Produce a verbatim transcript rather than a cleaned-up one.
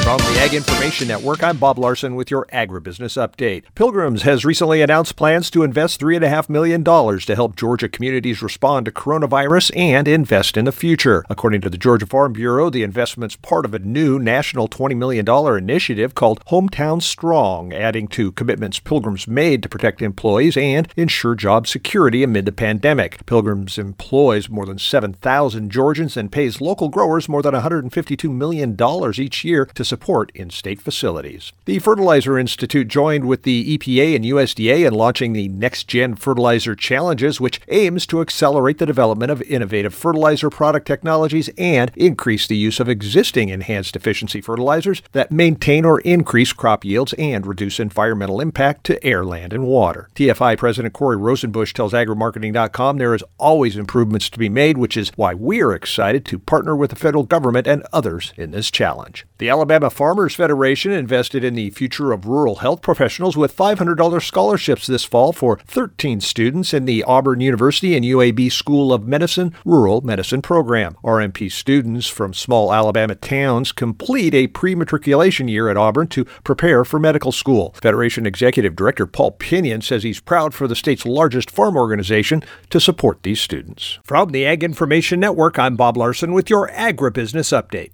From the Ag Information Network, I'm Bob Larson with your Agribusiness Update. Pilgrims has recently announced plans to invest three point five million dollars to help Georgia communities respond to coronavirus and invest in the future. According to the Georgia Farm Bureau, the investment's part of a new national twenty million dollars initiative called Hometown Strong, adding to commitments Pilgrims made to protect employees and ensure job security amid the pandemic. Pilgrims employs more than seven thousand Georgians and pays local growers more than one hundred fifty-two million dollars each year to support in-state facilities. The Fertilizer Institute joined with the E P A and U S D A in launching the Next Gen Fertilizer Challenges, which aims to accelerate the development of innovative fertilizer product technologies and increase the use of existing enhanced efficiency fertilizers that maintain or increase crop yields and reduce environmental impact to air, land, and water. T F I President Corey Rosenbusch tells agrimarketing dot com there is always improvements to be made, which is why we're excited to partner with the federal government and others in this challenge. The Alabama Farmers Federation invested in the future of rural health professionals with five hundred dollars scholarships this fall for thirteen students in the Auburn University and U A B School of Medicine Rural Medicine Program. R M P students from small Alabama towns complete a pre-matriculation year at Auburn to prepare for medical school. Federation Executive Director Paul Pinion says he's proud for the state's largest farm organization to support these students. From the Ag Information Network, I'm Bob Larson with your Agribusiness Update.